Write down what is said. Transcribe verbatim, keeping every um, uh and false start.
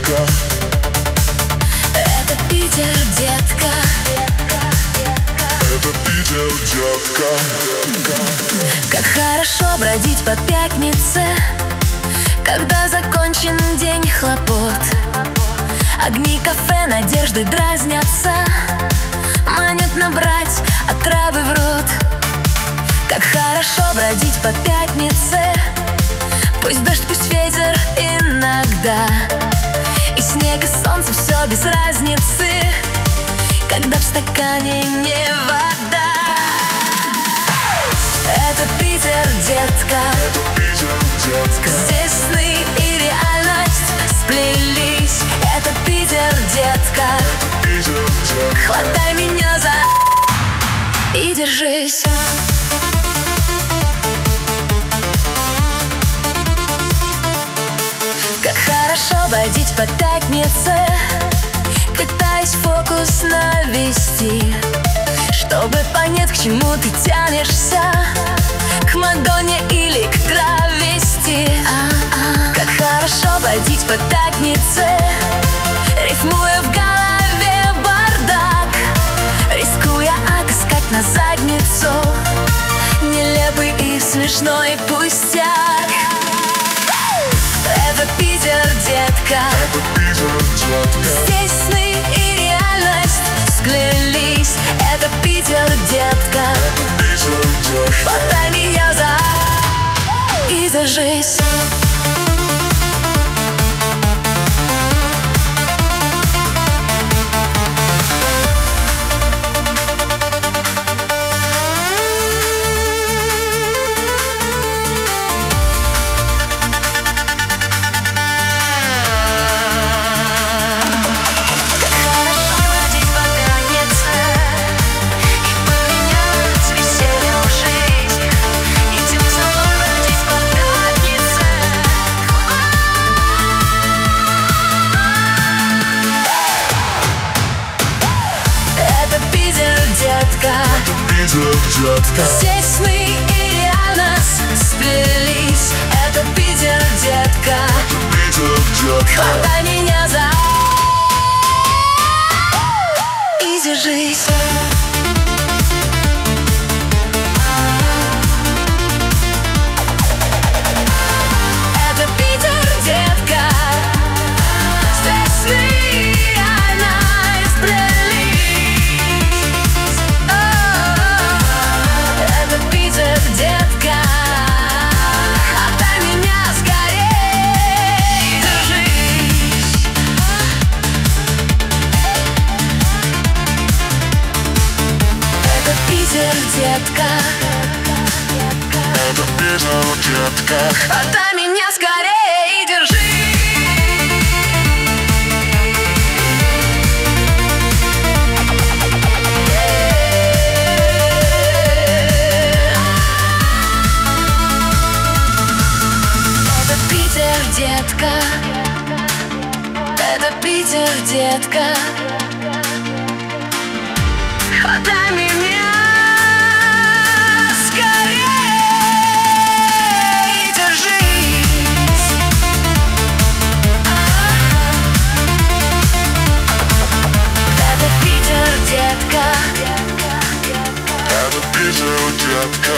детка. Это Питер, детка. Это Питер, детка. Как хорошо бродить по пятнице, когда закончен день хлопот. Огни кафе, надежды дразнятся, манят набрать отравы в рот. Как хорошо бродить по пятнице, пусть дождь, пусть ветер иногда, и снег, и солнце, все без разницы, когда в стакане не вода. Это Питер, детка. Это Питер, детка. Здесь сны и реальность сплелись. Это Питер, детка. Это Питер, детка. Хватай меня за и держись. Как хорошо бродить по пятнице, пытаясь фокус навести, чтобы понять, к чему ты тянешься, к Мадонне или к травести. А-а. Как хорошо бродить по пятнице, рифмуя в голове бардак, рискуя отыскать на задницу нелепый и смешной пустяк. Это Питер, детка. Это Питер, детка. Здесь сны и реальность склеились. Это Питер, детка. Это Питер, детка. Хватай меня за и держись. Питер, детка. Здесь сны и реальность сплелись. Это Питер, детка. Это Питер, детка. Хватай меня за и держись. Это Питер, детка. Здесь сны и реальность сплелись. Это Питер, детка. Хватай меня скорей, держись. Это Питер, детка. Это Питер, детка. Хватай меня скорей, держись. Это Питер, детка. Это Питер, детка. Хватай меня скорей, держись. Это Питер, детка. Это Питер, детка.